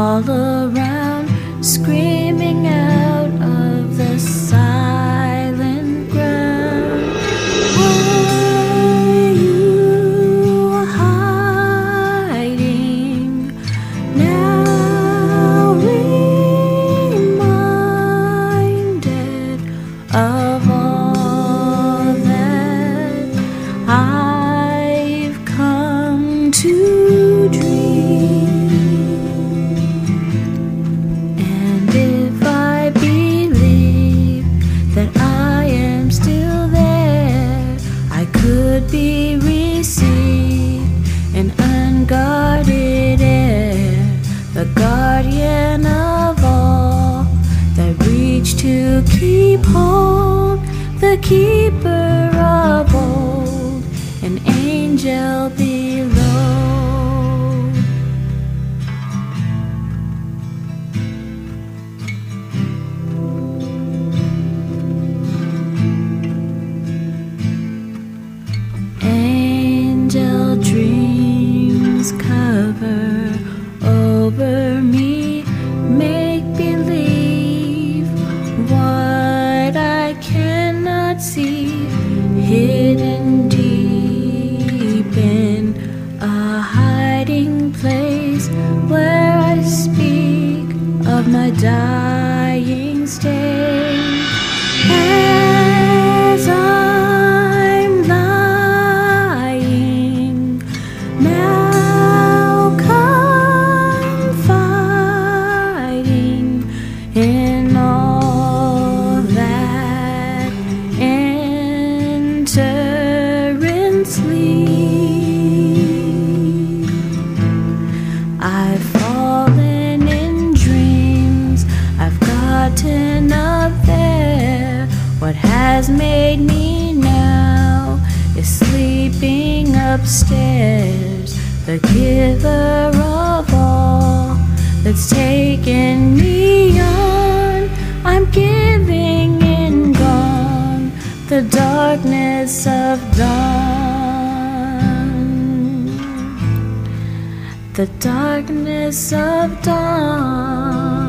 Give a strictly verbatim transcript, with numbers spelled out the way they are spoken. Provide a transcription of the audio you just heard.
all around, screaming out of the silent ground. Were you hiding? Now reminded of all that I've come to dream. And if I believe that I am still there, I could be received in unguarded air, the guardian of all that reach to keep hold, the keeper of old, an angel below. Angel dreams cover over me, make believe what I cannot see, hidden deep in a hiding place where I speak of my dying state. As I'm lying now, confiding in all that enter and sleep. I've fallen in dreams, I've gotten up there. What has made me now is sleeping upstairs, the giver of all that's taken me on. I'm giving in gone, the darkness of dawn, the darkness of dawn.